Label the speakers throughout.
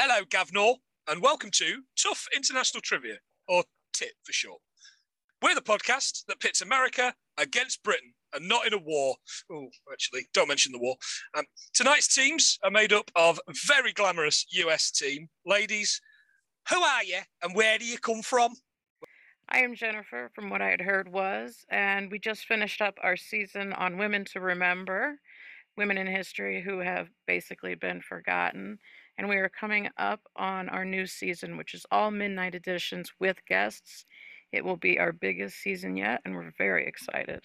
Speaker 1: Hello, Gavnor, and welcome to Tough International Trivia, or TIT for short. We're the podcast that pits America against Britain, and not in a war. Oh, actually, don't mention the war. Tonight's teams are made up of a very glamorous US team. Ladies, who are you, and where do you come from?
Speaker 2: I am Jennifer, from what I had heard was, and we just finished up our season on Women to Remember, women in history who have basically been forgotten. And we are coming up on our new season, which is all midnight editions with guests. It will be our biggest season yet, and we're very excited.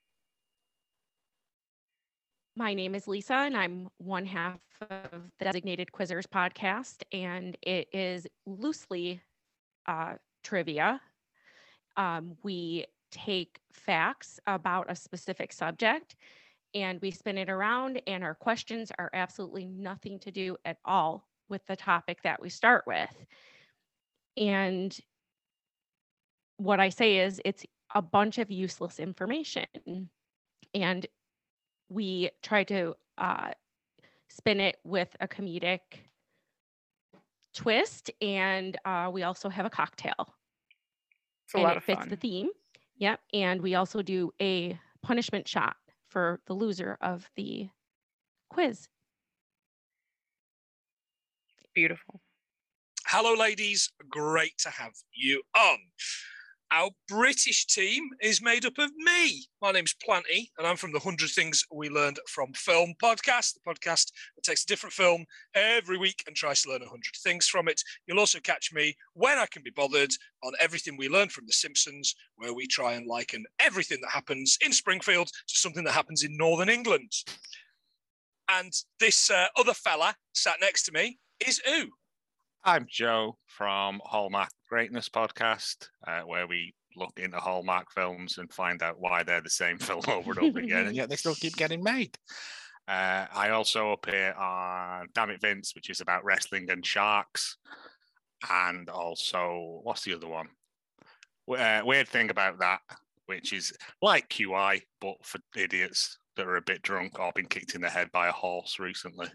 Speaker 3: My name is Lisa, and I'm one half of the Designated Quizzers podcast, and it is loosely trivia. We take facts about a specific subject and we spin it around, and our questions are absolutely nothing to do at all with the topic that we start with. And what I say is it's a bunch of useless information. And we try to spin it with a comedic twist, and we also have a cocktail.
Speaker 2: It's a lot of
Speaker 3: fits
Speaker 2: fun.
Speaker 3: the theme. Yep. And we also do a punishment shot for the loser of the quiz.
Speaker 2: Beautiful.
Speaker 1: Hello, ladies. Great to have you on. Our British team is made up of me. My name's Planty, and I'm from the 100 Things We Learned from Film podcast, the podcast that takes a different film every week and tries to learn 100 things from it. You'll also catch me, when I can be bothered, on Everything We Learned from The Simpsons, where we try and liken everything that happens in Springfield to something that happens in Northern England. And this other fella sat next to me is who?
Speaker 4: I'm Joe from Hallmark Greatness podcast, where we look into Hallmark films and find out why they're the same film over and over again, and yet they still keep getting made. I also appear on Damn It Vince, which is about wrestling and sharks, and also, what's the other one? Weird Thing About That, which is like QI, but for idiots that are a bit drunk or been kicked in the head by a horse recently.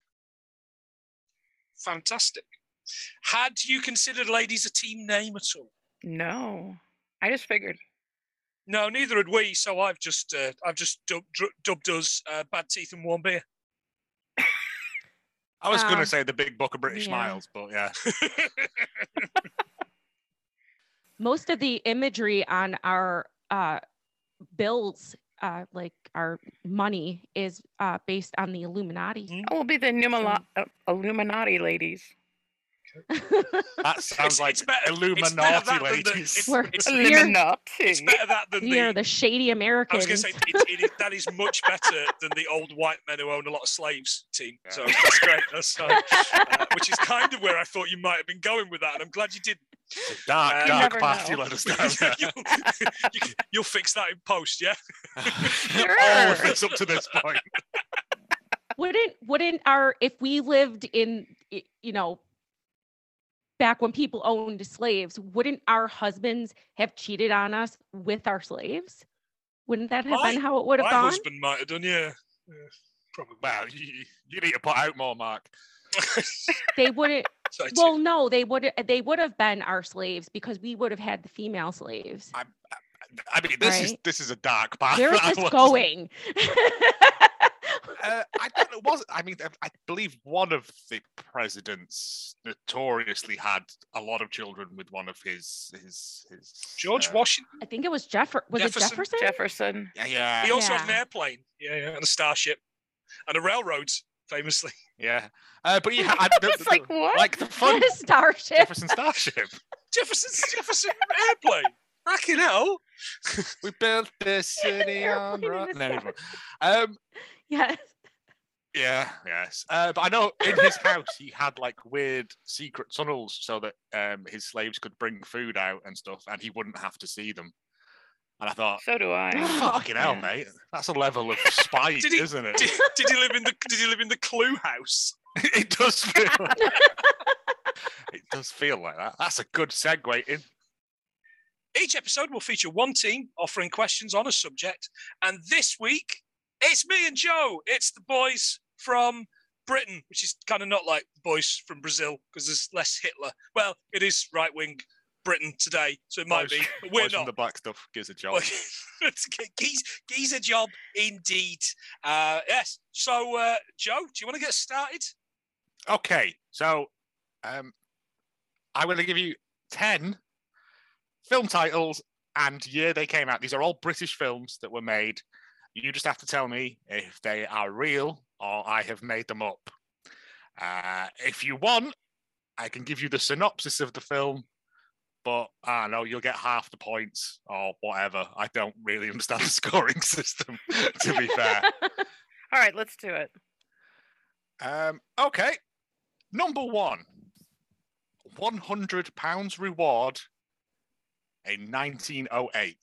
Speaker 1: Fantastic. Had you considered Ladies a team name at all?
Speaker 2: No, I just figured.
Speaker 1: No, neither had we. So I've just dubbed us Bad Teeth and Warm Beer.
Speaker 4: I was going to say the Big Book of British
Speaker 3: yeah.
Speaker 4: Smiles, but yeah.
Speaker 3: Most of the imagery on our bills, like our money, is based on the Illuminati.
Speaker 2: We'll be the Illuminati ladies.
Speaker 4: That sounds like Illuminati ladies.
Speaker 2: Illuminati.
Speaker 1: It's better that than
Speaker 3: the shady Americans.
Speaker 1: I was going to say that is much better than the old white men who own a lot of slaves team. Yeah. So that's great. That's which is kind of where I thought you might have been going with that, and I'm glad you didn't.
Speaker 4: Dark party, let us know.
Speaker 1: You'll fix that in post, yeah.
Speaker 2: Sure.
Speaker 4: All of it's up to this point.
Speaker 3: Wouldn't if we lived in, back when people owned slaves, wouldn't our husbands have cheated on us with our slaves? Wouldn't that have been how it would have gone?
Speaker 1: My husband might have done, yeah. Probably.
Speaker 4: Well, you need to put out more, Mark.
Speaker 3: They wouldn't. Well, no, they would have been our slaves because we would have had the female slaves.
Speaker 4: I mean, this is a dark path.
Speaker 3: Where is this going?
Speaker 4: I don't know. I believe one of the presidents notoriously had a lot of children with one of his
Speaker 1: George Washington.
Speaker 3: I think it was Jefferson. Was it Jefferson?
Speaker 2: Jefferson.
Speaker 4: Yeah.
Speaker 1: He also had an airplane. Yeah, and a starship, and a railroad, famously.
Speaker 4: Yeah, but he had
Speaker 2: like what?
Speaker 4: Like the fun
Speaker 3: starship.
Speaker 4: Jefferson starship.
Speaker 1: Jefferson airplane. Fucking hell.
Speaker 4: We built this city on rock.
Speaker 3: Yes.
Speaker 4: Yeah, yes. But I know in his house he had like weird secret tunnels so that his slaves could bring food out and stuff, and he wouldn't have to see them. And I thought,
Speaker 2: so do I.
Speaker 4: Fucking hell, mate! That's a level of spite, isn't it?
Speaker 1: Did he live in the Clue house?
Speaker 4: It does feel. It does feel like that. That's a good segue in.
Speaker 1: Each episode will feature one team offering questions on a subject, and this week it's me and Joe. It's the boys from Britain, which is kind of not like boys from Brazil because there's less Hitler. Well, it is right-wing Britain today, so it might
Speaker 4: Boys-
Speaker 1: be, but we're
Speaker 4: Boys from
Speaker 1: not.
Speaker 4: the black stuff gives a job.
Speaker 1: Well, geez a job indeed. Yes. So, Joe, do you want to get started?
Speaker 4: Okay, so I'm going to give you 10 film titles and year they came out. These are all British films that were made. You just have to tell me if they are real or I have made them up. If you want, I can give you the synopsis of the film, but I don't know, you'll get half the points or whatever. I don't really understand the scoring system, to be fair.
Speaker 2: All right, let's do it.
Speaker 4: Okay. Number 1, £100 reward in 1908.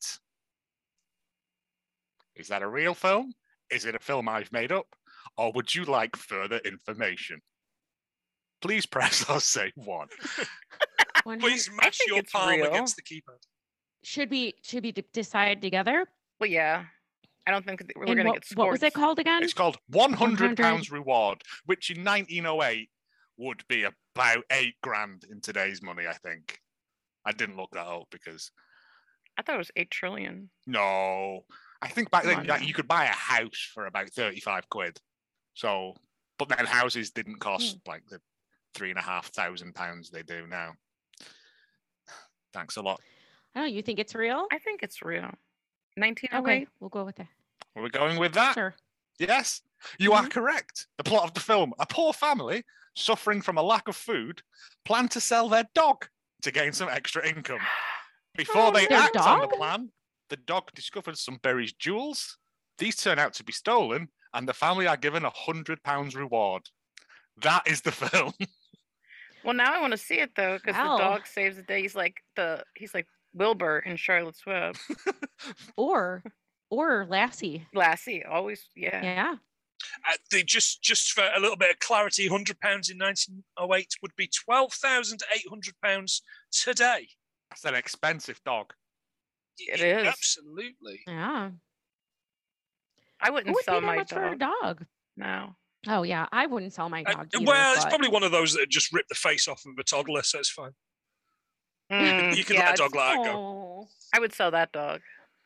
Speaker 4: Is that a real film? Is it a film I've made up? Or would you like further information? Please press or say 1.
Speaker 1: Please
Speaker 2: I
Speaker 1: mash
Speaker 2: think
Speaker 1: your
Speaker 2: it's
Speaker 1: palm
Speaker 2: real.
Speaker 1: against the keypad.
Speaker 3: Should we decide together?
Speaker 2: Well, yeah. I don't think that we're
Speaker 3: And
Speaker 2: going to get
Speaker 3: what was
Speaker 2: scored.
Speaker 3: it called again?
Speaker 4: It's called £100
Speaker 3: 100.
Speaker 4: reward, which in 1908 would be about £8,000 in today's money, I think. I didn't look that up because
Speaker 2: I thought it was 8 trillion.
Speaker 4: no, I think back
Speaker 2: Come
Speaker 4: then
Speaker 2: on
Speaker 4: like,
Speaker 2: now.
Speaker 4: you could buy a house for about 35 quid. So, but then houses didn't cost like the £3,500 they do now. Thanks a lot.
Speaker 3: Oh, you think it's real?
Speaker 2: I think it's real. 1908.
Speaker 3: Okay, we'll go with that.
Speaker 4: Are we going with that?
Speaker 3: Sure.
Speaker 4: Yes, you are correct. The plot of the film: a poor family suffering from a lack of food plan to sell their dog to gain some extra income. Before they
Speaker 3: Their
Speaker 4: act on the
Speaker 3: dog?
Speaker 4: plan, the dog discovers some buried jewels. These turn out to be stolen, and the family are given £100 reward. That is the film.
Speaker 2: Well, now I want to see it though, because
Speaker 3: Wow.
Speaker 2: the dog saves the day. He's like Wilbur in Charlotte's Web.
Speaker 3: Or Lassie.
Speaker 2: Lassie, always, yeah.
Speaker 3: Yeah.
Speaker 1: They just for a little bit of clarity, £100 in 1908 would be £12,800 today.
Speaker 4: That's an expensive dog.
Speaker 2: It is.
Speaker 1: Absolutely.
Speaker 3: Yeah.
Speaker 2: I
Speaker 3: Who
Speaker 2: wouldn't
Speaker 3: would
Speaker 2: sell
Speaker 3: pay that
Speaker 2: my
Speaker 3: much for a
Speaker 2: dog.
Speaker 3: dog?
Speaker 2: No.
Speaker 3: Oh yeah, I wouldn't sell my dog either.
Speaker 1: Well, it's
Speaker 3: but-
Speaker 1: probably one of those that just rip the face off of a toddler, so it's fine. You can
Speaker 2: yeah,
Speaker 1: let a dog like that go.
Speaker 3: Oh.
Speaker 2: I would sell that dog.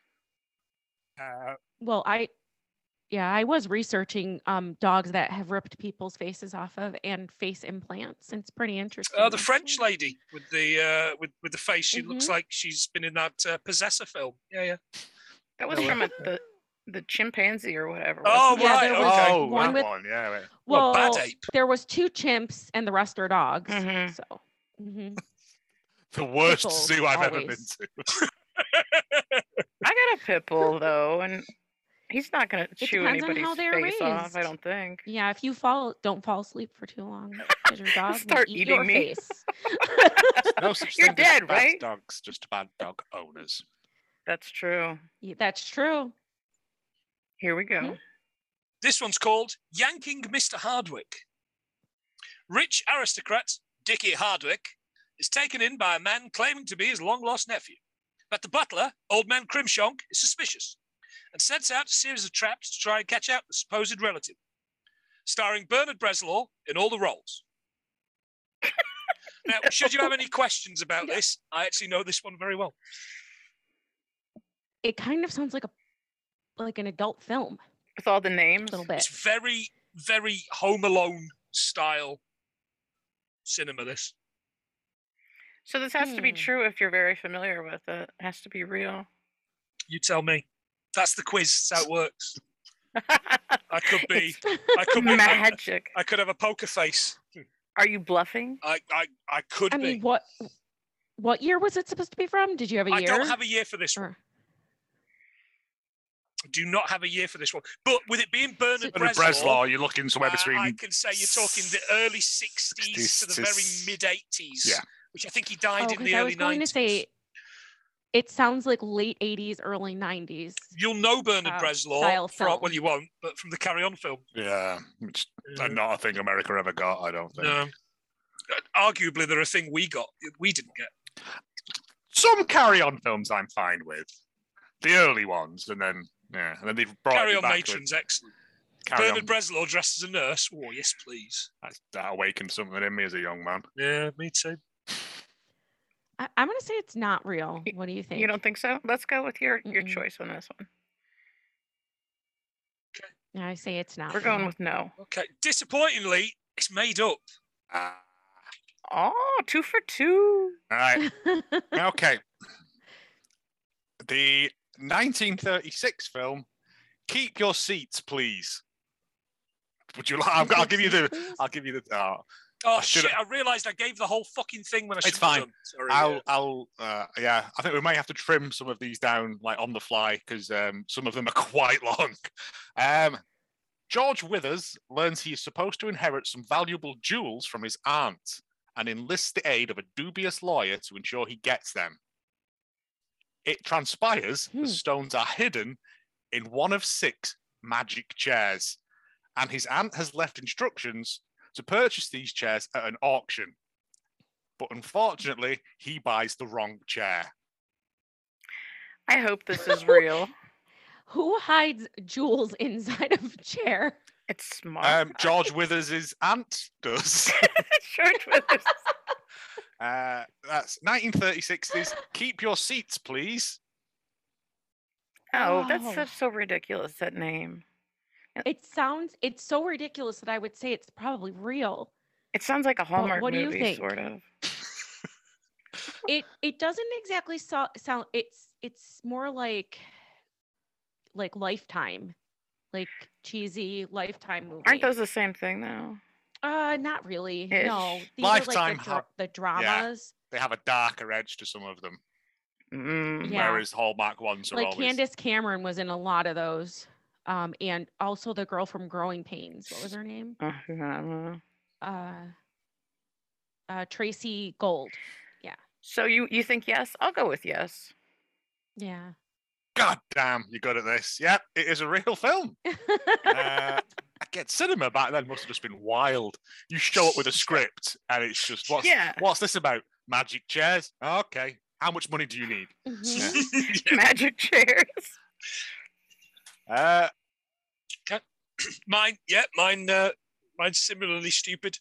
Speaker 3: Well, I was researching dogs that have ripped people's faces off of and face implants. It's pretty interesting.
Speaker 1: The French
Speaker 3: actually.
Speaker 1: lady with the with the face, she looks
Speaker 3: Mhm.
Speaker 1: like she's been in that Possessor film. Yeah.
Speaker 2: That was
Speaker 1: No,
Speaker 2: from the chimpanzee or whatever.
Speaker 1: Oh,
Speaker 2: wasn't it?
Speaker 3: Yeah,
Speaker 1: right.
Speaker 3: there was
Speaker 1: Okay.
Speaker 4: Oh,
Speaker 3: one
Speaker 4: that
Speaker 3: with-
Speaker 4: one. Yeah. Right.
Speaker 1: Well,
Speaker 3: Well,
Speaker 1: bad ape.
Speaker 3: there was 2 chimps and the rest are dogs.
Speaker 2: Mhm.
Speaker 3: So mhm.
Speaker 4: The worst
Speaker 3: Pitbulls,
Speaker 4: zoo I've ever been
Speaker 3: always.
Speaker 4: to.
Speaker 2: I got a pit bull though, and he's not going to chew
Speaker 3: depends on
Speaker 2: anybody's
Speaker 3: how they're
Speaker 2: face off. I
Speaker 3: raised.
Speaker 2: don't think.
Speaker 3: Yeah, if you don't fall asleep for too long, because your dog will
Speaker 2: Start
Speaker 3: eat
Speaker 2: eating
Speaker 3: your
Speaker 2: me.
Speaker 3: face.
Speaker 4: No such
Speaker 2: You're
Speaker 4: thing as
Speaker 2: dead,
Speaker 4: bad
Speaker 2: right?
Speaker 4: dogs, just bad dog owners.
Speaker 2: That's true.
Speaker 3: Yeah, that's true.
Speaker 2: Here we go.
Speaker 3: Mhm.
Speaker 1: This one's called Yanking Mr. Hardwick. Rich aristocrat Dickie Hardwick is taken in by a man claiming to be his long-lost nephew. But the butler, old man Crimshank, is suspicious and sets out a series of traps to try and catch out the supposed relative. Starring Bernard Bresslaw in all the roles. Now, should you have any questions about this, I actually know this one very well.
Speaker 3: It kind of sounds like an adult film,
Speaker 2: With all the names.
Speaker 3: a little bit.
Speaker 1: It's very, very Home Alone style cinema, this.
Speaker 2: So this has to be
Speaker 3: Hmm.
Speaker 2: true if you're very familiar with it. It has to be real.
Speaker 1: You tell me. That's the quiz. That's how it works. I could be. I could be.
Speaker 2: Magic.
Speaker 1: I could have a poker face.
Speaker 2: Are you bluffing?
Speaker 1: I could
Speaker 3: I
Speaker 1: be.
Speaker 3: mean, what year was it supposed to be from? Did you have a
Speaker 1: I
Speaker 3: year?
Speaker 1: don't have a year for this one.
Speaker 3: Or-
Speaker 1: I do not have a year for this one. But with it being Bernard
Speaker 4: Bernard
Speaker 1: Bresslaw,
Speaker 4: Bresslaw, you're looking somewhere between.
Speaker 1: I can say you're talking the early 60s to the very mid 80s.
Speaker 4: Yeah.
Speaker 1: Which I think he died in
Speaker 3: 'cause
Speaker 1: the
Speaker 3: I
Speaker 1: early
Speaker 3: was going
Speaker 1: 90s.
Speaker 3: to say, it sounds like late 80s, early 90s.
Speaker 1: You'll know Bernard
Speaker 3: style
Speaker 1: Bresslaw from,
Speaker 3: film.
Speaker 1: well, you won't, but from the Carry On film.
Speaker 4: Yeah, which not a thing America ever got, I don't think.
Speaker 1: No. Arguably, they're a thing we didn't get.
Speaker 4: Some Carry On films I'm fine with. The early ones, and then they've brought
Speaker 1: Carry
Speaker 4: it
Speaker 1: On
Speaker 4: back
Speaker 1: Matron's
Speaker 4: with,
Speaker 1: excellent.
Speaker 4: Carry
Speaker 1: Bernard
Speaker 4: on.
Speaker 1: Bresslaw dressed as a nurse. Oh, yes, please.
Speaker 4: That awakened something in me as a young man.
Speaker 1: Yeah, me too.
Speaker 3: I'm going to say it's not real. What do you think?
Speaker 2: You don't think so? Let's go with your
Speaker 3: Mm-mm.
Speaker 2: choice on this one.
Speaker 3: I say it's not
Speaker 2: We're
Speaker 3: real.
Speaker 2: going with no.
Speaker 1: Okay. Disappointingly, it's made up.
Speaker 2: Oh, 2 for 2.
Speaker 4: All right. Okay. The 1936 film, Keep Your Seats, Please. Would you like? I'll give you the. I'll give you the.
Speaker 1: Oh,
Speaker 4: I should've-
Speaker 1: shit. I realised I gave the whole fucking thing when I should
Speaker 4: It's fine.
Speaker 1: have done. Sorry.
Speaker 4: Yeah. I think we may have to trim some of these down, like on the fly, because some of them are quite long. George Withers learns he is supposed to inherit some valuable jewels from his aunt and enlists the aid of a dubious lawyer to ensure he gets them. It transpires the stones are hidden in one of 6 magic chairs, and his aunt has left instructions to purchase these chairs at an auction. But unfortunately, he buys the wrong chair.
Speaker 2: I hope this is real.
Speaker 3: Who hides jewels inside of a chair?
Speaker 2: It's smart.
Speaker 4: George Withers' aunt does.
Speaker 2: George Withers.
Speaker 4: That's 1936's Keep Your Seats, Please.
Speaker 2: Oh,
Speaker 3: Oh.
Speaker 2: that's so ridiculous, that name.
Speaker 3: It's so ridiculous that I would say it's probably real.
Speaker 2: It sounds like a Hallmark
Speaker 3: what do you
Speaker 2: movie,
Speaker 3: think?
Speaker 2: sort of.
Speaker 3: It doesn't exactly sound. It's more like Lifetime, like cheesy Lifetime movie.
Speaker 2: Aren't those the same thing, though?
Speaker 3: Not really. No,
Speaker 2: Ish.
Speaker 3: these
Speaker 4: Lifetime
Speaker 3: are like the dramas.
Speaker 4: They have a darker edge to some of them,
Speaker 3: Yeah.
Speaker 4: whereas Hallmark ones are
Speaker 3: Like
Speaker 4: always...
Speaker 3: Candace Cameron was in a lot of those, and also the girl from Growing Pains. What was her name? Tracy Gold. Yeah.
Speaker 2: So you think yes? I'll go with yes.
Speaker 3: Yeah.
Speaker 4: God damn, you're good at this. Yep, it is a real film. I get cinema back then must have just been wild. You show up with a script and it's just, what's this about? Magic chairs? Okay. How much money do you need?
Speaker 3: Mhm.
Speaker 2: Magic chairs.
Speaker 1: Mine's similarly stupid.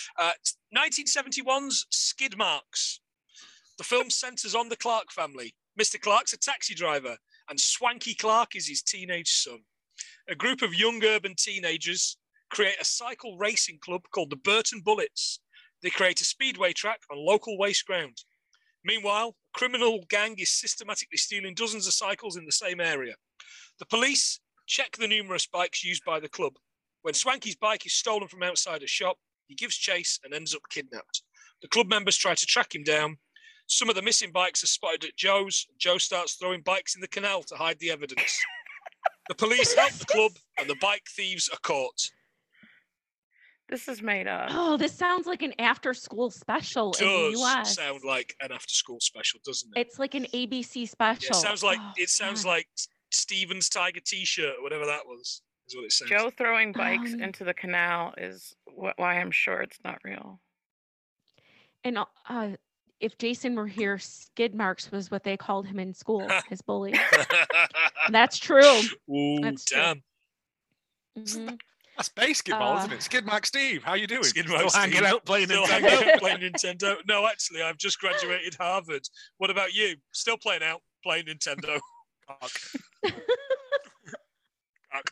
Speaker 1: 1971's Skid Marks. The film centres on the Clark family. Mr. Clark's a taxi driver, and Swanky Clark is his teenage son. A group of young urban teenagers create a cycle racing club called the Burton Bullets. They create a speedway track on local waste ground. Meanwhile, a criminal gang is systematically stealing dozens of cycles in the same area. The police check the numerous bikes used by the club. When Swanky's bike is stolen from outside a shop, he gives chase and ends up kidnapped. The club members try to track him down. Some of the missing bikes are spotted at Joe's. Joe starts throwing bikes in the canal to hide the evidence. The police help the club, and the bike thieves are caught.
Speaker 2: This is made up.
Speaker 3: Oh, this sounds like an after-school special in the
Speaker 1: Does
Speaker 3: U.S.
Speaker 1: sound like an after-school special, doesn't it?
Speaker 3: It's like an ABC special.
Speaker 1: Yeah, it sounds
Speaker 3: man.
Speaker 1: like Steven's Tiger T-shirt or whatever that was. Is what it says.
Speaker 2: Joe throwing bikes
Speaker 3: Um,
Speaker 2: into the canal is why I'm sure it's not real.
Speaker 3: And if Jason were here, skid marks was what they called him in school, his bully. That's true.
Speaker 1: Ooh,
Speaker 3: That's true.
Speaker 1: damn.
Speaker 3: Mhm.
Speaker 4: That's basketball, isn't it? Skidmark Steve, how you doing?
Speaker 1: Skidmark
Speaker 4: Still hanging
Speaker 1: Steve.
Speaker 4: out playing
Speaker 1: Still
Speaker 4: Nintendo.
Speaker 1: hanging out playing Nintendo. No, actually, I've just graduated Harvard. What about you? Still playing Nintendo. Cock. Cock.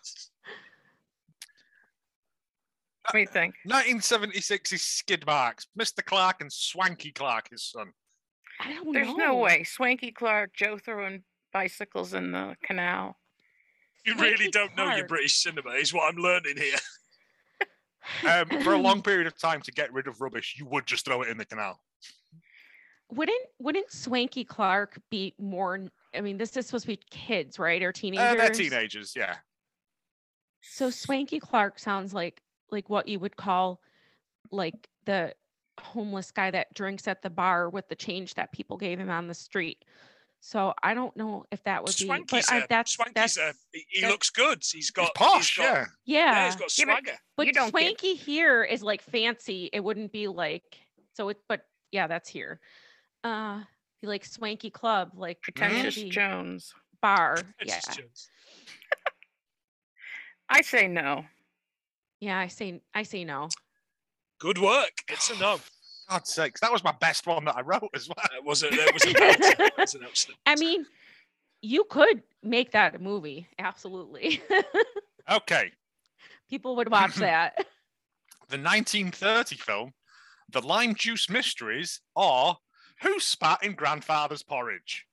Speaker 2: What do you think?
Speaker 4: 1976 is Skid Marks. Mr. Clark and Swanky Clark, his son.
Speaker 3: I don't know.
Speaker 2: There's no way. Swanky Clark, Joe throwing bicycles in the canal.
Speaker 1: You really
Speaker 3: Swanky
Speaker 1: don't know your
Speaker 3: Clark.
Speaker 1: British cinema, is what I'm learning here.
Speaker 4: For a long period of time, to get rid of rubbish, you would just throw it in the canal.
Speaker 3: Wouldn't Swanky Clark be more? I mean, this is supposed to be kids, right, or teenagers?
Speaker 4: They're teenagers, yeah.
Speaker 3: So Swanky Clark sounds like what you would call like the homeless guy that drinks at the bar with the change that people gave him on the street. So I don't know if that would be.
Speaker 1: Swanky's he looks good. He's
Speaker 4: He's posh, yeah.
Speaker 1: Yeah, he's got
Speaker 2: Yeah, but-
Speaker 1: swagger.
Speaker 3: But
Speaker 2: You don't get-
Speaker 3: Swanky here is like fancy. It wouldn't be like so. But yeah, that's here. Be like Swanky Club, like
Speaker 2: Pretentious
Speaker 3: fancy
Speaker 2: Jones.
Speaker 3: bar.
Speaker 1: It's
Speaker 3: Yeah.
Speaker 1: just Jones.
Speaker 2: I say no.
Speaker 3: Yeah, I say no.
Speaker 1: Good work. It's a no.
Speaker 4: God's sakes, that was my best one that I wrote as well.
Speaker 1: That was a belter. That was an absolute.
Speaker 3: I mean, you could make that a movie. Absolutely.
Speaker 4: Okay.
Speaker 3: People would watch that.
Speaker 4: The 1930 film, The Lime Juice Mysteries, or Who Spat in Grandfather's Porridge?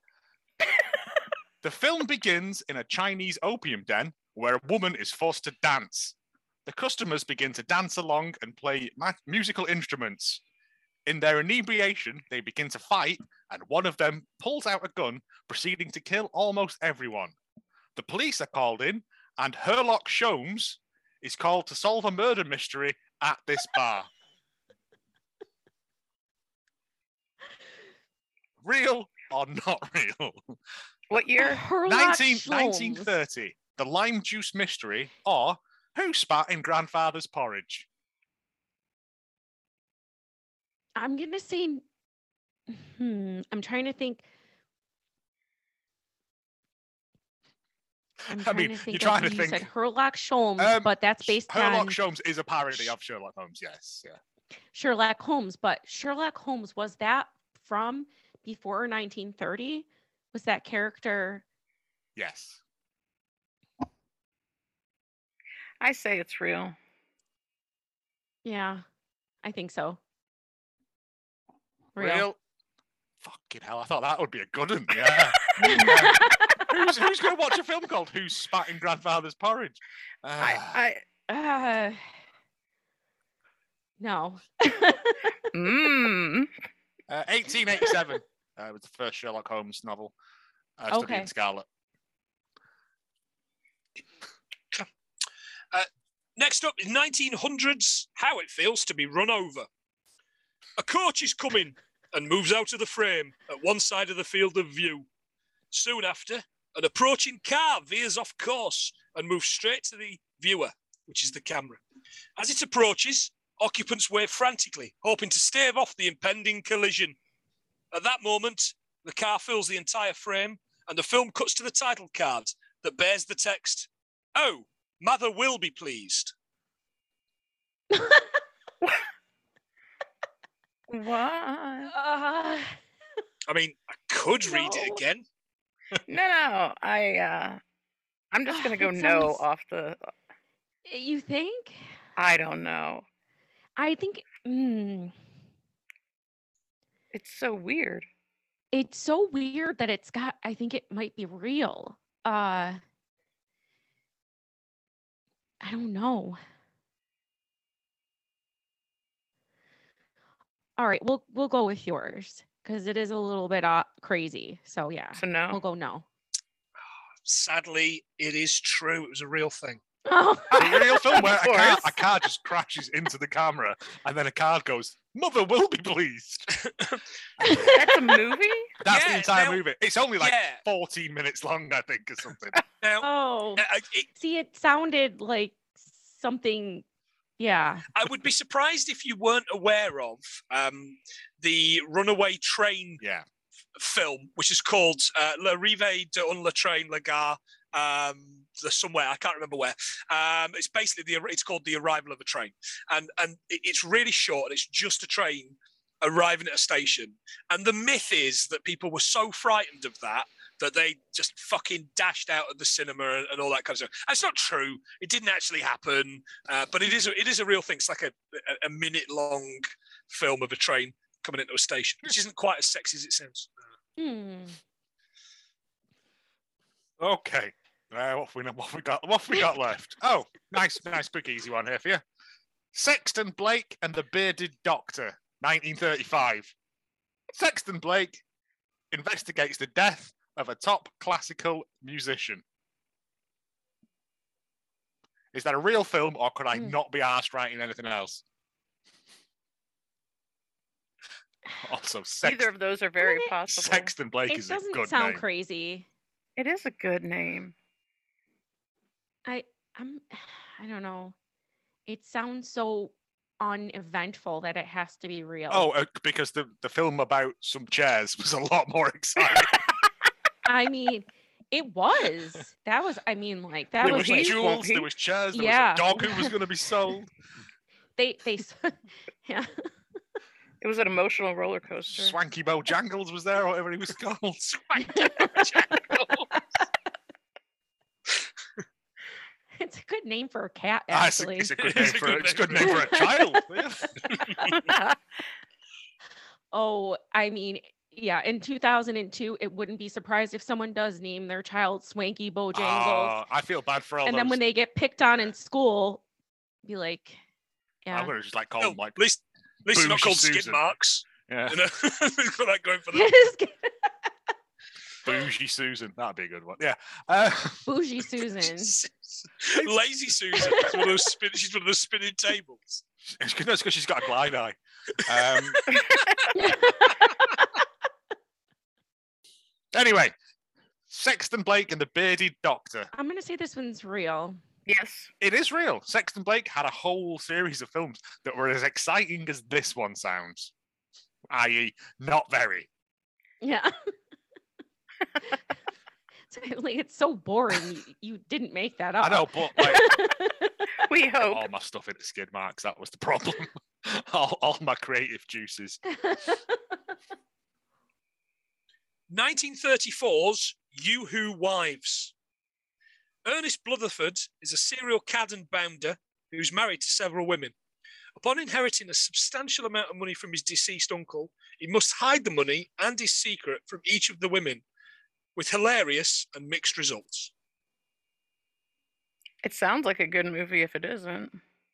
Speaker 4: The film begins in a Chinese opium den where a woman is forced to dance. The customers begin to dance along and play musical instruments. In their inebriation, they begin to fight, and one of them pulls out a gun, proceeding to kill almost everyone. The police are called in, and Sherlock Sholmes is called to solve a murder mystery at this bar. Real or not real?
Speaker 2: What year?
Speaker 3: Sherlock Sholmes.
Speaker 4: 1930, The Lime Juice Mystery, or Who Spat in Grandfather's Porridge?
Speaker 3: I'm going to say, I'm trying to think. I'm trying to think.
Speaker 4: You're trying to
Speaker 3: you
Speaker 4: think.
Speaker 3: said Sherlock Holmes, but that's based
Speaker 4: Sherlock
Speaker 3: on
Speaker 4: Sholmes is a parody of Sherlock Holmes, yes. Yeah.
Speaker 3: Sherlock Holmes. But Sherlock Holmes, was that from before 1930? Was that character?
Speaker 4: Yes.
Speaker 2: I say it's real.
Speaker 3: Yeah, I think so.
Speaker 4: Real? Fucking hell, I thought that would be a good one. Yeah. Who's going to watch a film called Who Spat in Grandfather's Porridge?
Speaker 3: No.
Speaker 4: 1887 was the first Sherlock Holmes novel. Studying Scarlet.
Speaker 1: Next up is 1900s, How It Feels to Be Run Over. A coach is coming and moves out of the frame at one side of the field of view. Soon after, an approaching car veers off course and moves straight to the viewer, which is the camera. As it approaches, occupants wave frantically, hoping to stave off the impending collision. At that moment, the car fills the entire frame, and the film cuts to the title card that bears the text, "Oh, Mother will be pleased."
Speaker 2: What?
Speaker 1: I mean, I could read it again.
Speaker 2: No. I'm just gonna go
Speaker 3: It
Speaker 2: no
Speaker 3: sounds-
Speaker 2: off the.
Speaker 3: You think?
Speaker 2: I don't know.
Speaker 3: I think
Speaker 2: It's so weird.
Speaker 3: it's so weird that it's got. I think it might be real. I don't know. All right, we'll go with yours because it is a little bit crazy. So yeah,
Speaker 2: So no.
Speaker 3: we'll go no.
Speaker 1: Sadly, it is true. It was a real thing.
Speaker 3: Oh,
Speaker 4: A real film where
Speaker 2: Of course.
Speaker 4: a car just crashes into the camera and then a card goes, "Mother will be pleased."
Speaker 2: That's a movie?
Speaker 4: That's the
Speaker 1: Yeah,
Speaker 4: entire
Speaker 1: now-
Speaker 4: movie. It's only like
Speaker 1: yeah.
Speaker 4: 14 minutes long, I think, or something.
Speaker 1: Now,
Speaker 3: oh.
Speaker 1: it,
Speaker 3: See, it sounded like something. Yeah.
Speaker 1: I would be surprised if you weren't aware of the Runaway Train
Speaker 4: Yeah.
Speaker 1: film, which is called L'Arrivée d'un le train, la gare. There's somewhere, I can't remember where. It's basically it's called The Arrival of a Train, and it's really short. And it's just a train arriving at a station, and the myth is that people were so frightened of that they just fucking dashed out of the cinema and all that kind of stuff. That's not true. It didn't actually happen, but it is a real thing. It's like a minute long film of a train coming into a station, which isn't quite as sexy as it sounds.
Speaker 4: Okay. What have we got left? Oh, nice big easy one here for you. Sexton Blake and the Bearded Doctor, 1935. Sexton Blake investigates the death of a top classical musician. Is that a real film, or could I not be asked writing anything else? Also,
Speaker 2: Either of those are very possible.
Speaker 4: Sexton Blake
Speaker 3: It
Speaker 4: is a
Speaker 3: doesn't
Speaker 4: good
Speaker 3: sound
Speaker 4: name.
Speaker 3: crazy.
Speaker 2: It is a good name.
Speaker 3: I don't know. It sounds so uneventful that it has to be real.
Speaker 4: Oh, because the film about some chairs was a lot more exciting.
Speaker 3: I mean, It was. That was. I mean, like that
Speaker 4: There
Speaker 3: was
Speaker 4: was
Speaker 3: like
Speaker 4: jewels, there was chairs, there
Speaker 3: Yeah.
Speaker 4: was a dog who was going to be sold.
Speaker 3: they. Yeah.
Speaker 2: It was an emotional roller coaster.
Speaker 4: Swanky Bojangles was there, or whatever he was called. Swanky Bojangles.
Speaker 3: It's a good name for a cat,
Speaker 4: It's
Speaker 3: actually.
Speaker 4: a good name for it's a good name for a child. Yeah.
Speaker 3: Oh, I mean, yeah. In 2002, it wouldn't be surprised if someone does name their child Swanky Bojangles,
Speaker 4: I feel bad for all
Speaker 3: and
Speaker 4: those.
Speaker 3: then when they get picked on in school, be like,
Speaker 4: I'm
Speaker 3: yeah.
Speaker 4: going to just like call
Speaker 1: No,
Speaker 4: them like
Speaker 1: at least they're not
Speaker 4: Bougie
Speaker 1: called
Speaker 4: Susan.
Speaker 1: skid marks.
Speaker 4: yeah,
Speaker 1: You know, they've got that going for them.
Speaker 4: Bougie Susan. That'd be a good one. Yeah.
Speaker 3: Bougie Susan.
Speaker 1: Lazy Susan. She's one of those she's one of those spinning tables.
Speaker 4: It's because she's got a glide eye. Anyway, Sexton Blake and the Bearded Doctor.
Speaker 3: I'm gonna say this one's real.
Speaker 2: Yes.
Speaker 4: It is real. Sexton Blake had a whole series of films that were as exciting as this one sounds, i.e., not very.
Speaker 3: Yeah. Like, it's so boring. You didn't make that up.
Speaker 4: I know, but like,
Speaker 2: We hope.
Speaker 4: all my stuff into skid marks, that was the problem. all my creative juices.
Speaker 1: 1934's You Who Wives. Ernest Blutherford is a serial cad and bounder who's married to several women. Upon inheriting a substantial amount of money from his deceased uncle, he must hide the money and his secret from each of the women, with hilarious and mixed results.
Speaker 2: It sounds like a good movie if it isn't.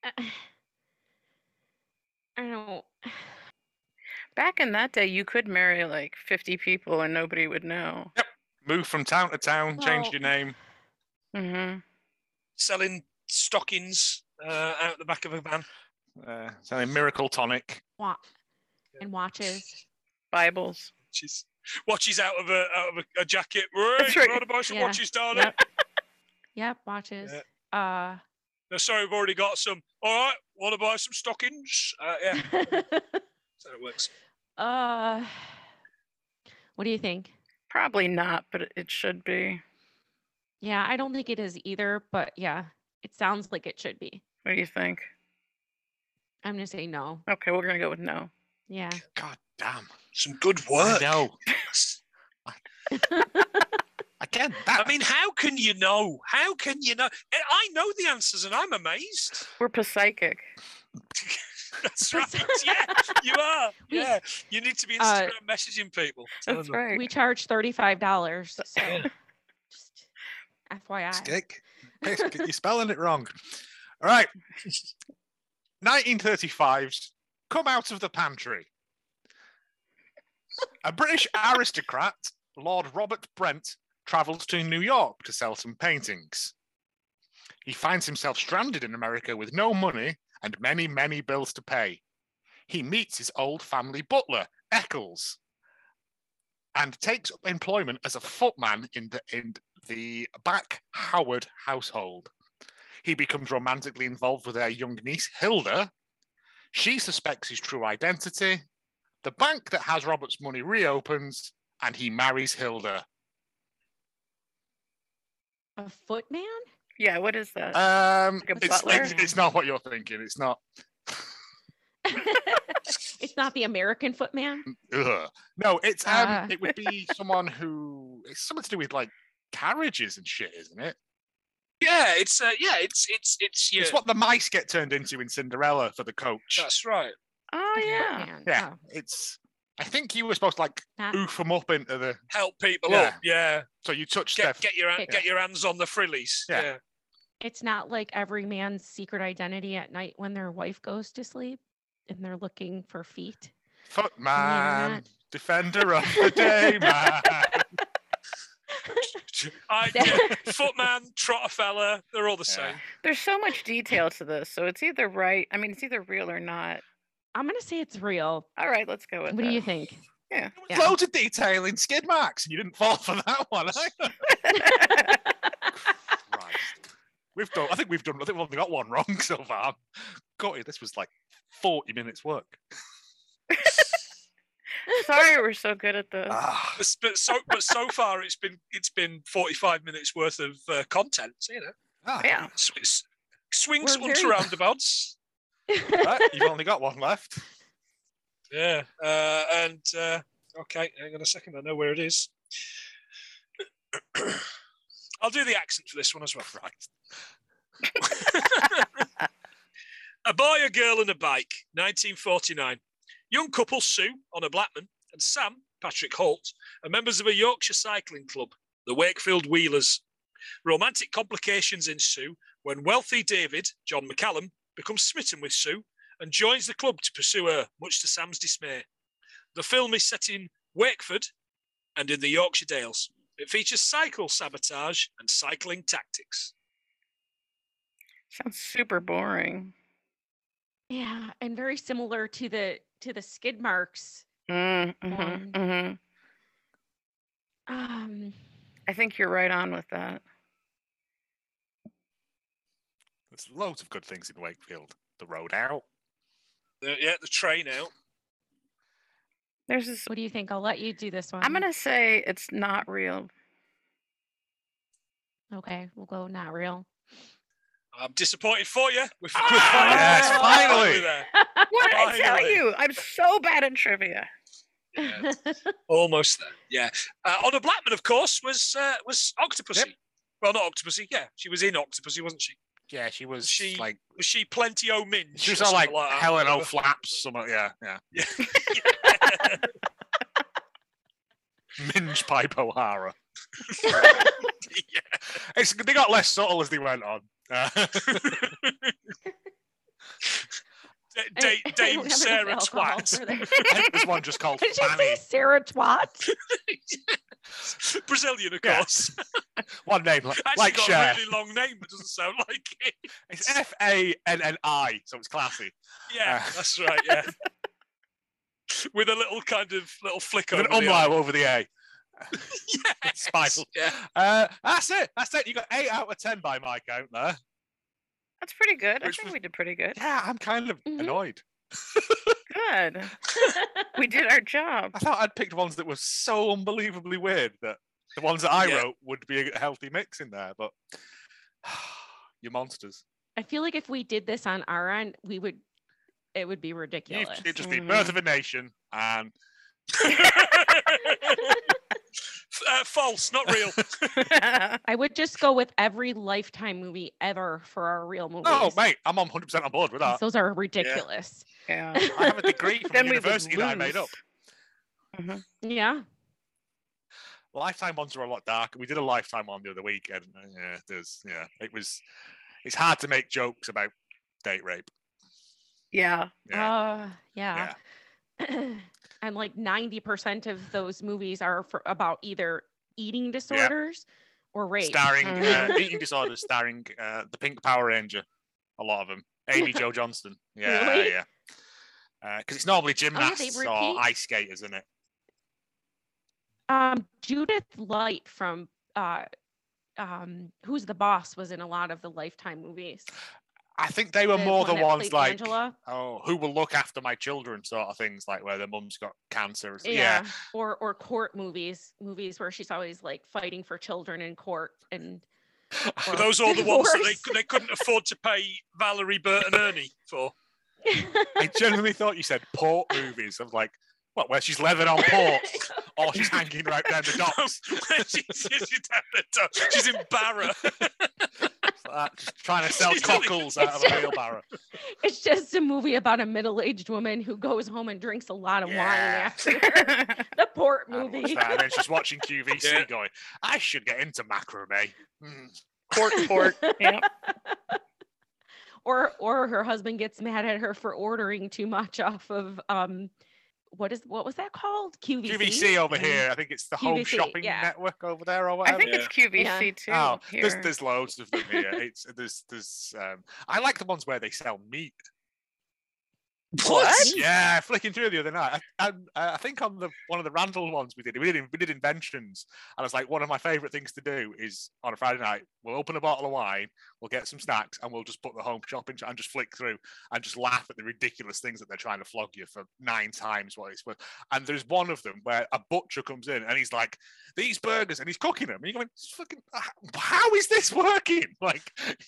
Speaker 3: I don't.
Speaker 2: Back in that day, you could marry like 50 people and nobody would know.
Speaker 4: Move from town to town, change
Speaker 3: Well-
Speaker 4: your name.
Speaker 2: Mm-hmm.
Speaker 1: Selling stockings out the back of a van.
Speaker 4: Selling Miracle Tonic.
Speaker 3: And watches.
Speaker 2: Bibles.
Speaker 1: Watches out of a jacket. Right,
Speaker 2: That's right.
Speaker 1: gotta buy some
Speaker 3: Yeah.
Speaker 1: watches, darling.
Speaker 3: Yep, watches.
Speaker 1: Yeah. No, sorry, we've already got some. All right, want to buy some stockings? Yeah, that's how it works.
Speaker 3: What do you think?
Speaker 2: Probably not, but it should be.
Speaker 3: Yeah, I don't think it is either, but yeah, it sounds like it should be.
Speaker 2: What do you think?
Speaker 3: I'm gonna say no.
Speaker 2: Okay, we're gonna go with no.
Speaker 3: Yeah.
Speaker 4: God damn.
Speaker 1: Some good
Speaker 4: I
Speaker 1: work.
Speaker 4: know. Again, that
Speaker 1: I mean, how can you know? How can you know? I know the answers, and I'm amazed.
Speaker 2: We're psychic.
Speaker 1: That's right. Yeah, you are. Yeah, you need to be Instagram messaging people. telling
Speaker 2: That's
Speaker 1: them.
Speaker 2: right.
Speaker 3: We charge $35, so just FYI.
Speaker 4: stick. You're spelling it wrong. All right. 1935's Come Out of the Pantry. A British aristocrat, Lord Robert Brent, travels to New York to sell some paintings. He finds himself stranded in America with no money and many, many bills to pay. He meets his old family butler, Eccles, and takes up employment as a footman in the Back Howard household. He becomes romantically involved with their young niece, Hilda. She suspects his true identity. The bank that has Robert's money reopens, and he marries Hilda.
Speaker 3: A footman?
Speaker 2: Yeah, what is that?
Speaker 3: Like a butler?
Speaker 4: It's not what you're thinking. It's not.
Speaker 3: It's not the American footman?
Speaker 4: Ugh. No, it's it would be someone who it's something to do with like carriages and shit, isn't it?
Speaker 1: Yeah, it's
Speaker 4: It's what the mice get turned into in Cinderella for the coach.
Speaker 1: That's right.
Speaker 2: Oh yeah.
Speaker 3: Footman.
Speaker 4: Yeah,
Speaker 3: Oh,
Speaker 4: it's. I think you were supposed to like
Speaker 3: not-
Speaker 4: oof them up into the.
Speaker 1: Help people
Speaker 4: Yeah.
Speaker 1: up. Yeah.
Speaker 4: So you touch
Speaker 1: Get
Speaker 4: their.
Speaker 1: get your hands on the frillies.
Speaker 4: Yeah.
Speaker 1: Yeah.
Speaker 3: It's not like every man's secret identity at night when their wife goes to sleep and they're looking for feet.
Speaker 4: Footman,
Speaker 3: internet.
Speaker 4: defender of the day, man.
Speaker 1: Footman, trotter fella, they're all the
Speaker 4: Yeah.
Speaker 1: same.
Speaker 2: There's so much detail to this, so it's either right. I mean, it's either real or not.
Speaker 3: I'm gonna say it's real.
Speaker 2: All right, let's go with
Speaker 3: What
Speaker 2: that.
Speaker 3: do you think?
Speaker 2: Yeah.
Speaker 3: Yeah.
Speaker 4: Loads of detail in skid marks, and you didn't fall for that one either. Christ. I think we've only got one wrong so far. God, this was like 40 minutes work.
Speaker 2: Sorry, we're so good at this.
Speaker 4: Ah,
Speaker 1: But so far it's been 45 minutes worth of content. So,
Speaker 2: Yeah.
Speaker 1: swings,
Speaker 3: We're
Speaker 1: unto
Speaker 3: very-
Speaker 1: roundabouts.
Speaker 4: right, you've only got one left.
Speaker 1: Yeah. Okay, hang on a second. I know where it is. I'll do the accent for this one as well.
Speaker 4: Right.
Speaker 1: A boy, a girl, and a bike, 1949. Young couple Sue, Honor Blackman, and Sam, Patrick Holt, are members of a Yorkshire cycling club, the Wakefield Wheelers. Romantic complications ensue when wealthy David, John McCallum, becomes smitten with Sue and joins the club to pursue her, much to Sam's dismay. The film is set in Wakeford and in the Yorkshire Dales. It features cycle sabotage and cycling tactics.
Speaker 2: Sounds super boring.
Speaker 3: Yeah, and very similar to the skid marks.
Speaker 2: Mm-hmm. I think you're right on with that.
Speaker 4: There's loads of good things in Wakefield. The road out.
Speaker 1: The train out.
Speaker 2: There's this.
Speaker 3: What do you think? I'll let you do this one.
Speaker 2: I'm gonna say it's not real.
Speaker 3: Okay, we'll go not real.
Speaker 1: I'm disappointed for you. We're
Speaker 4: yes, finally.
Speaker 1: there.
Speaker 2: What did I tell
Speaker 1: Finally.
Speaker 2: you? I'm so bad at trivia.
Speaker 1: Yeah, almost there. Yeah. Honor Blackman, of course, was Octopussy.
Speaker 4: Yep.
Speaker 1: Well, not Octopussy. Yeah, she was in Octopussy, wasn't she?
Speaker 4: Yeah, she was
Speaker 1: She-
Speaker 4: like
Speaker 1: Was she Plenty O Minge?
Speaker 4: she was
Speaker 1: or
Speaker 4: all like
Speaker 1: something that?
Speaker 4: Helen
Speaker 1: Whatever.
Speaker 4: O'Flaps, something. Yeah.
Speaker 1: Yeah.
Speaker 4: Minge Pipe O'Hara.
Speaker 1: Yeah.
Speaker 4: They got less subtle as they went on.
Speaker 1: Dame
Speaker 3: I don't have
Speaker 1: Sarah
Speaker 3: enough alcohol
Speaker 1: Twat.
Speaker 3: for that.
Speaker 4: I think there's one just called
Speaker 3: Did you say
Speaker 4: Fanny.
Speaker 3: Sarah Twat?
Speaker 1: Brazilian, of
Speaker 4: Yeah.
Speaker 1: course.
Speaker 4: One name,
Speaker 1: Actually
Speaker 4: like
Speaker 1: got
Speaker 4: Cher.
Speaker 1: a really long name, but doesn't sound like it.
Speaker 4: It's Fanni, so it's classy.
Speaker 1: Yeah, that's right. Yeah, with a little kind of little flick
Speaker 4: With
Speaker 1: over
Speaker 4: an
Speaker 1: the
Speaker 4: umlaut over the A.
Speaker 1: Yes.
Speaker 4: Spiral.
Speaker 1: Yeah.
Speaker 4: That's it. You got 8 out of 10 by my count there.
Speaker 2: That's pretty good. I
Speaker 4: Which
Speaker 2: think
Speaker 4: was-
Speaker 2: we did pretty good.
Speaker 4: Yeah, I'm kind of
Speaker 3: Mhm.
Speaker 4: annoyed.
Speaker 2: Good. We did our job.
Speaker 4: I thought I'd picked ones that were so unbelievably weird that the ones that I
Speaker 1: Yeah.
Speaker 4: wrote would be a healthy mix in there, but you monsters.
Speaker 3: I feel like if we did this on our end, it would be ridiculous.
Speaker 4: It'd just be
Speaker 2: Mhm.
Speaker 4: Birth of a Nation and
Speaker 1: False, not real.
Speaker 3: I would just go with every Lifetime movie ever for our real movies.
Speaker 4: oh mate, I'm on 100% on board with
Speaker 3: 'cause
Speaker 4: that.
Speaker 3: those are ridiculous.
Speaker 2: Yeah.
Speaker 4: I have a degree from
Speaker 2: Then
Speaker 4: a
Speaker 2: we would
Speaker 4: university that I made up.
Speaker 2: lose.
Speaker 3: Yeah.
Speaker 4: Lifetime ones are a lot darker. We did a Lifetime one the other week, and it's hard to make jokes about date rape.
Speaker 2: Yeah.
Speaker 4: Yeah,
Speaker 3: Yeah. And like 90% of those movies are about either eating disorders or rape.
Speaker 4: starring
Speaker 2: Mhm.
Speaker 4: eating disorders, starring the Pink Power Ranger. A lot of them. Amy Jo Johnston. Yeah,
Speaker 3: Really?
Speaker 4: yeah. Because it's normally
Speaker 3: they
Speaker 4: gymnasts or
Speaker 3: repeat?
Speaker 4: ice skaters, isn't it?
Speaker 3: Judith Light from Who's the Boss was in a lot of the Lifetime movies.
Speaker 4: I think they were
Speaker 3: The
Speaker 4: more
Speaker 3: one
Speaker 4: the
Speaker 3: that
Speaker 4: ones
Speaker 3: played
Speaker 4: like,
Speaker 3: Angela.
Speaker 4: who will look after my children, sort of things, like where their mum's got cancer. Yeah.
Speaker 3: Or court movies where she's always like fighting for children in court and
Speaker 1: Were those all the ones that
Speaker 3: Divorce.
Speaker 1: they couldn't afford to pay Valerie Burton Ernie for?
Speaker 4: I genuinely thought you said port movies. I was like, what, where she's leathered on port or she's hanging right down the docks?
Speaker 1: She's in Barra.
Speaker 4: Just trying to sell
Speaker 1: She's
Speaker 4: cockles out of a wheelbarrow.
Speaker 3: It's just a movie about a middle-aged woman who goes home and drinks a lot of wine
Speaker 4: Yeah.
Speaker 3: after the port
Speaker 4: I watched
Speaker 3: movie.
Speaker 4: that, and then she's watching QVC
Speaker 1: Yeah.
Speaker 4: going, I should get into macrame.
Speaker 2: Port. Yeah.
Speaker 3: Or her husband gets mad at her for ordering too much off of what was that called? QVC.
Speaker 4: QVC over here. I think it's the Home
Speaker 3: QVC,
Speaker 4: Shopping
Speaker 3: yeah.
Speaker 4: Network over there or
Speaker 2: I
Speaker 4: whatever.
Speaker 2: think it's QVC
Speaker 3: Yeah.
Speaker 2: too.
Speaker 4: Oh,
Speaker 2: here.
Speaker 4: there's loads of them here. There's I like the ones where they sell meat.
Speaker 1: What?
Speaker 4: Yeah, flicking through the other night. I think on one of the Randall ones we did inventions, and it's like one of my favourite things to do is on a Friday night we'll open a bottle of wine, we'll get some snacks, and we'll just put the home shopping and just flick through and just laugh at the ridiculous things that they're trying to flog you for 9 times what it's worth. And there's one of them where a butcher comes in and he's like, "These burgers," and he's cooking them. And you're going, "Fucking, how is this working?" Like,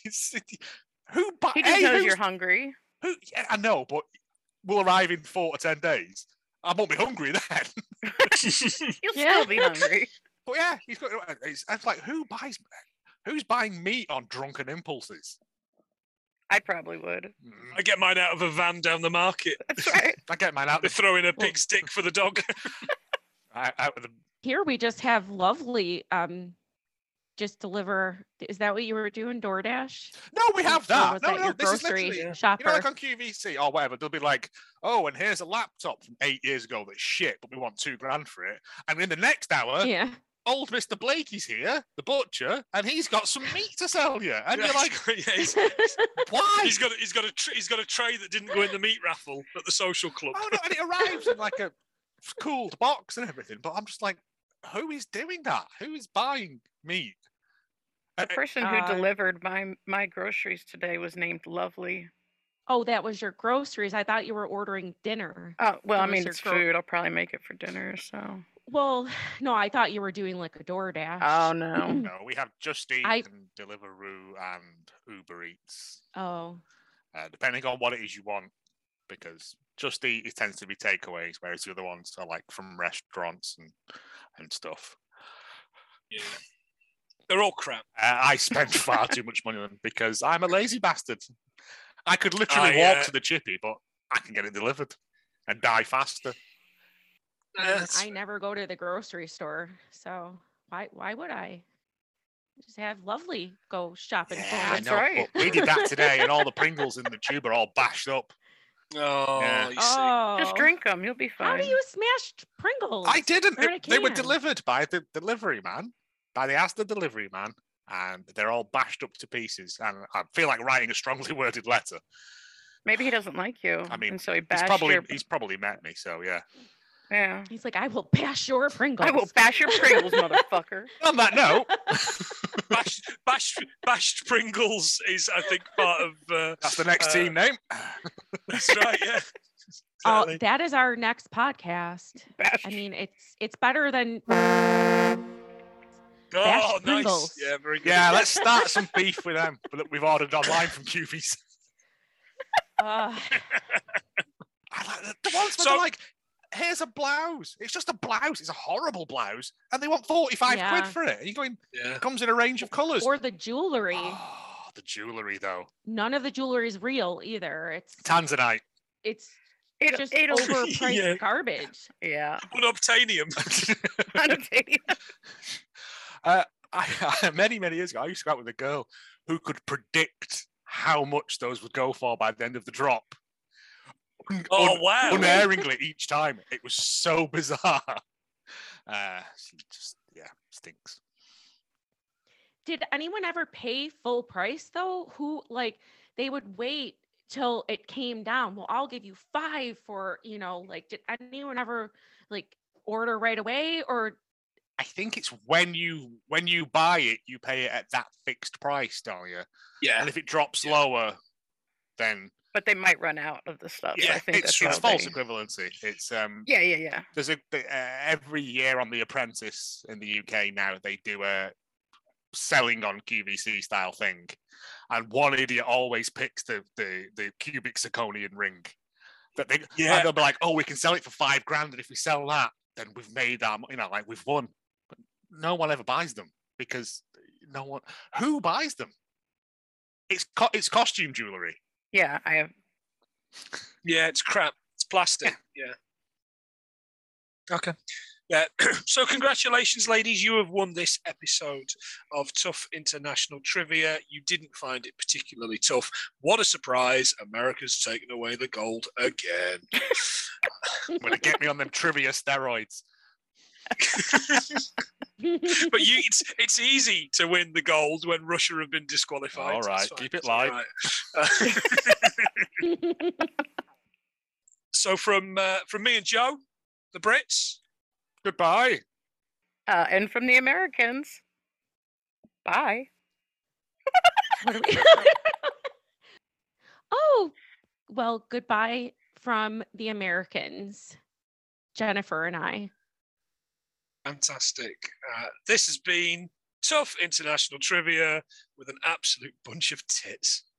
Speaker 4: who?
Speaker 2: He just knows you're hungry.
Speaker 4: Who? Yeah, I know, but we'll arrive in 4 to 10 days. I won't be hungry then.
Speaker 2: You'll still be hungry.
Speaker 4: But yeah, it's like, who's buying meat on drunken impulses?
Speaker 2: I probably would.
Speaker 1: I get mine out of a van down the market.
Speaker 2: That's right.
Speaker 4: I get mine out.
Speaker 1: They throw in a pig stick for the dog.
Speaker 4: Out of the.
Speaker 3: Here we just have lovely just deliver. Is that what you were doing, DoorDash?
Speaker 4: No, we have
Speaker 3: Or
Speaker 4: that.
Speaker 3: was
Speaker 4: No,
Speaker 3: that
Speaker 4: no,
Speaker 3: your
Speaker 4: this is
Speaker 3: grocery
Speaker 4: literally,
Speaker 3: shopper?
Speaker 4: you know, like on QVC or whatever, they'll be like, "Oh, and here's a laptop from 8 years ago that's shit, but we want $2,000 for it." And in the next hour,
Speaker 3: Yeah.
Speaker 4: old Mr. Blakey's here, the butcher, and he's got some meat to sell you. And you're like, why?
Speaker 1: He's got a tray that didn't go in the meat raffle at the social club.
Speaker 4: Oh no, and it arrives in like a cooled box and everything. But I'm just like, who is doing that? Who is buying meat?
Speaker 2: The person who delivered my groceries today was named Lovely.
Speaker 3: Oh, that was your groceries. I thought you were ordering dinner.
Speaker 2: Oh, well, I
Speaker 3: It was
Speaker 2: mean,
Speaker 3: your
Speaker 2: it's food. I'll probably make it for dinner, so.
Speaker 3: Well, no, I thought you were doing like a DoorDash.
Speaker 2: Oh, no.
Speaker 4: No, we have Just Eat
Speaker 3: I-
Speaker 4: and Deliveroo and Uber Eats,
Speaker 3: Oh,
Speaker 4: depending on what it is you want. Because Just Eat it tends to be takeaways, whereas the other ones are like from restaurants and stuff.
Speaker 1: Yeah. They're all crap.
Speaker 4: I spend far too much money on them because I'm a lazy bastard. I could literally walk to the chippy, but I can get it delivered and die faster.
Speaker 3: I never go to the grocery store, so why would I? Just have Lovely go shopping for
Speaker 4: Yeah, I
Speaker 3: me.
Speaker 4: know.
Speaker 2: right.
Speaker 4: But we did that today, and all the Pringles in the tube are all bashed up.
Speaker 1: Oh,
Speaker 4: Yeah.
Speaker 1: you see.
Speaker 3: Oh,
Speaker 2: Just drink them. You'll be
Speaker 3: How
Speaker 2: fine.
Speaker 3: do you smash Pringles?
Speaker 4: I didn't.
Speaker 3: They're in a
Speaker 4: They were
Speaker 3: can.
Speaker 4: delivered by the delivery man, by the Asda delivery man, and they're all bashed up to pieces. And I feel like writing a strongly worded letter.
Speaker 2: Maybe he doesn't like you.
Speaker 4: I mean,
Speaker 2: and so he
Speaker 4: He's
Speaker 2: bashed
Speaker 4: probably
Speaker 2: your...
Speaker 4: he's probably met me, so yeah.
Speaker 2: Yeah.
Speaker 3: He's like, I will bash your Pringles.
Speaker 2: I will bash your Pringles, motherfucker.
Speaker 4: On that note,
Speaker 1: Bashed Pringles is, I think, part of.
Speaker 4: that's the next team name.
Speaker 1: That's right. Yeah.
Speaker 3: Oh,
Speaker 1: Exactly.
Speaker 3: that is our next podcast.
Speaker 2: Bash.
Speaker 3: I mean, it's better than
Speaker 1: Oh, nice.
Speaker 3: Pringles.
Speaker 1: Yeah, very good.
Speaker 4: Yeah, let's start some beef with them that we've ordered online from QVC.
Speaker 3: uh,
Speaker 4: I like the ones where
Speaker 1: So-
Speaker 4: they're like, here's a blouse. It's just a blouse. It's a horrible blouse. And they want 45
Speaker 3: Yeah.
Speaker 4: quid for it. And you're going,
Speaker 1: Yeah.
Speaker 4: it comes in a range of colours.
Speaker 3: or the jewelry.
Speaker 4: Oh, the jewellery, though.
Speaker 3: None of the jewelry is real either.
Speaker 4: Tanzanite.
Speaker 3: It's
Speaker 2: It'll-
Speaker 3: just
Speaker 2: it'll-
Speaker 3: overpriced
Speaker 1: Yeah.
Speaker 3: garbage.
Speaker 2: Yeah.
Speaker 1: Unobtainium.
Speaker 4: Many, many years ago, I used to go out with a girl who could predict how much those would go for by the end of the drop.
Speaker 1: Oh, wow.
Speaker 4: Unerringly each time. It was so bizarre. She just, yeah, stinks.
Speaker 3: Did anyone ever pay full price though? Who like they would wait till it came down? Well, I'll give you 5 for, like did anyone ever like order right away or
Speaker 4: I think it's when you buy it, you pay it at that fixed price, don't you?
Speaker 1: Yeah.
Speaker 4: And if it drops
Speaker 1: Yeah.
Speaker 4: lower, then
Speaker 2: But they might run out of the stuff.
Speaker 4: yeah,
Speaker 2: I think
Speaker 4: it's
Speaker 2: that's how
Speaker 4: false
Speaker 2: they...
Speaker 4: equivalency. It's
Speaker 2: Yeah.
Speaker 4: there's every year on The Apprentice in the UK now they do a selling on QVC style thing, and one idiot always picks the cubic zirconian ring. That they
Speaker 1: Yeah.
Speaker 4: and they'll be like, oh, we can sell it for $5,000, and if we sell that, then we've made our like we've won. But no one ever buys them because no one who buys them. It's costume jewelry.
Speaker 2: Yeah, I have.
Speaker 1: Yeah, it's crap. It's plastic. Yeah. Okay. Yeah. So congratulations, ladies. You have won this episode of Tough International Trivia. You didn't find it particularly tough. What a surprise. America's taken away the gold again.
Speaker 4: Gonna get me on them trivia steroids.
Speaker 1: But it's easy to win the gold when Russia have been disqualified.
Speaker 4: All right,
Speaker 1: It's fine.
Speaker 4: keep it
Speaker 1: It's all
Speaker 4: light.
Speaker 1: right. So from me and Joe, the Brits,
Speaker 4: Goodbye.
Speaker 2: And from the Americans, bye.
Speaker 3: What are we? Oh, well, goodbye from the Americans, Jennifer and I.
Speaker 1: fantastic. This has been tough international trivia with an absolute bunch of tits.